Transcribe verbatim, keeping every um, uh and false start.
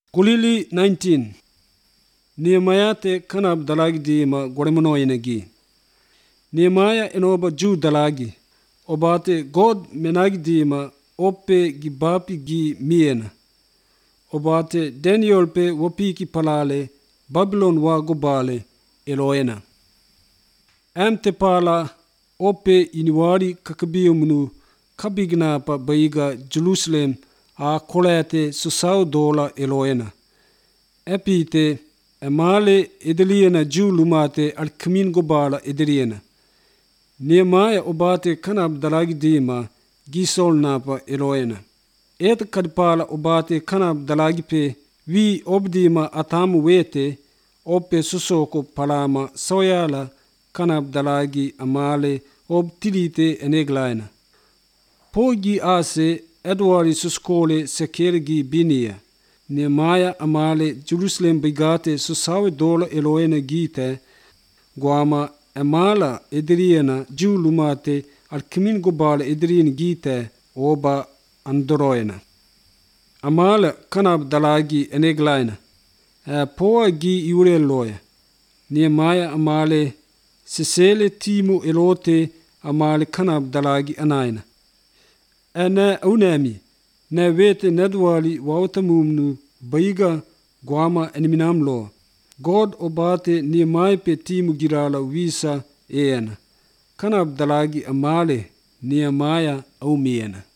Kulili nineteen. Nehemiah te kanab dalagi di ma goremano inagi. Nehemiah enoba Jew dalagi. Obate God menagi di ma ope gibapi gi miena. Obate Daniel pe wapiki palale Babylon wa gobale eloena. Am te pala ope iniwari kakabiyumnu kabigna pa baiga Jerusalem a kolete susau dola eloena. Epite emale edeliena Jew lumate alkamin gobala edeliena. Nehemiah obate kanab dalagi dima gisol napa eloena. Et kadpala obate kanab dalagi pe vi obdima atamu wete ope susoko palama soyala kanab dalagi amale obtilite eneglaina. Pogi ase Edward suskole sekergi binia. Nehemiah amale Jerusalem bigate susawe dola eloena gite guama amala edriena Jew lumate alkimin gobala edrien gite oba andoroena. Amala kanab dalagi eneglaina. Poa gi iure loya. Nehemiah amale sesele timu elote amale kanab dalagi anaina. Ana unami na wete nedwali wautamumnu baiga guama eniminam lo. God obate Nehemiah pe timu girala visa eena. Kanab dalagi amale Nehemiah au miena.